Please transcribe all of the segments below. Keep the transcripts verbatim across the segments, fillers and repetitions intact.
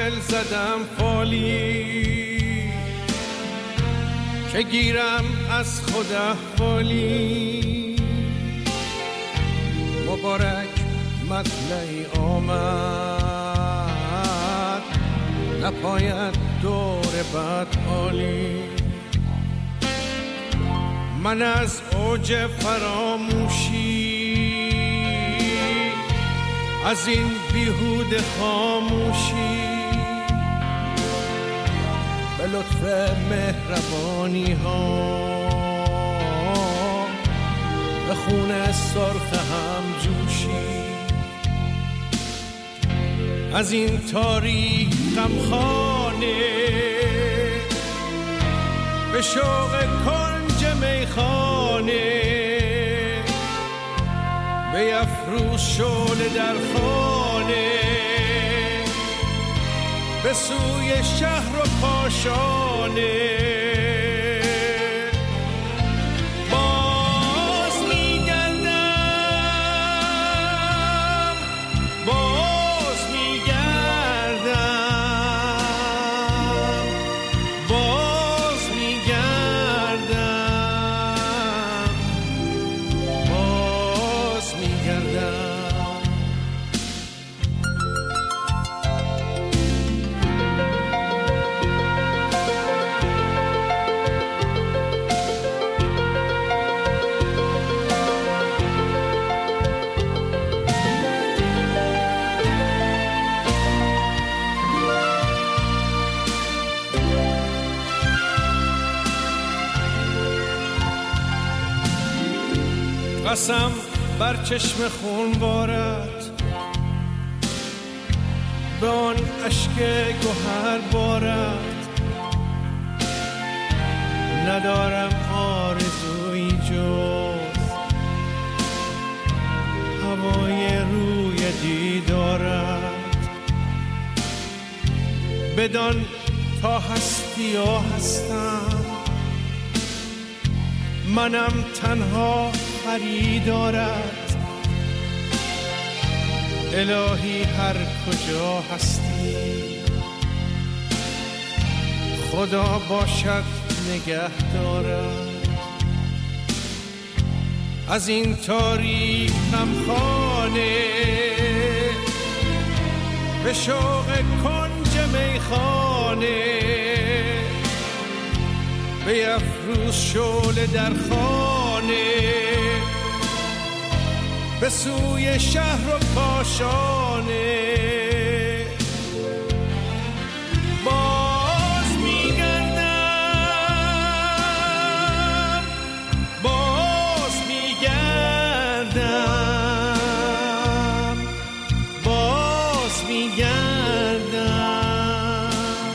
دل زدم فالی که گیرم از خود احوالی. مبارک مطلعی آمد نپاید دور بد حالی. من از اوج فراموشی از این بیهوده خاموشی به لطف مهربانی ها به خون سرخ هم جوشی. از این تاریک غمخانه به شوق کنج میخانه بیفروز شعله در خانه به سوی شهر و کاشانه. باز میگردم باز میگردم باز میگردم باز میگردم. قسم بر چشم خون بارد به آن اشک گوهر بارد. ندارم آرزویی جز هوای روی دیدارت. بدان تا هستی و هستم منم تنها خریدارت. الهی هر کجا هستی خدا باشد نگه دارد. از این تاریک غمخانه به شوق کنج میخانه بیفروز شعله در خانه به سوی شهر و کاشانه. باز میگردم باز میگردم باز میگردم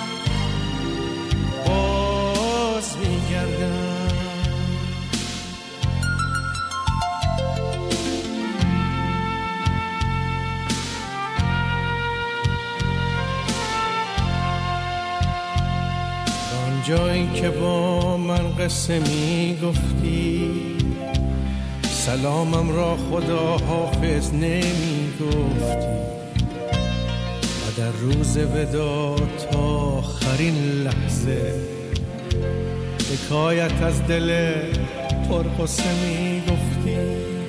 باز میگردم. جایی که با من قصه می گفتی سلامم را خدا حافظ نمی گفتی و در روز ودا تا آخرین لحظه حکایت از دل پرقصه می گفتی.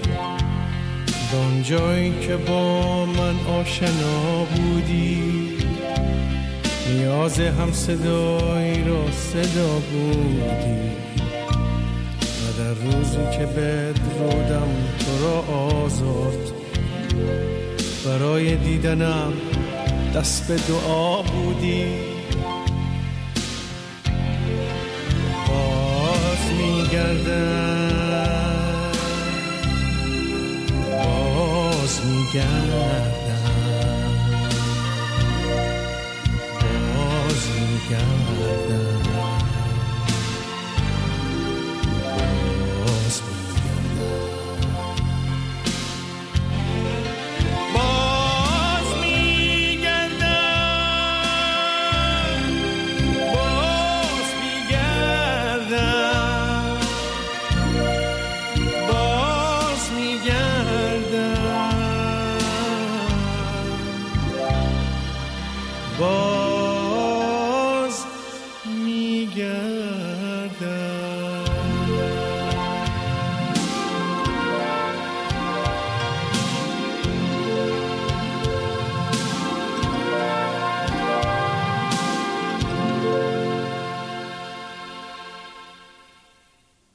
دان جایی که با من آشنا بودی نیاز هم صدایی را صدا بودی و در روزی که بدرودم تو را آزاد برای دیدنم دست به دعا بودی. باز میگردم باز میگردم باز میگردم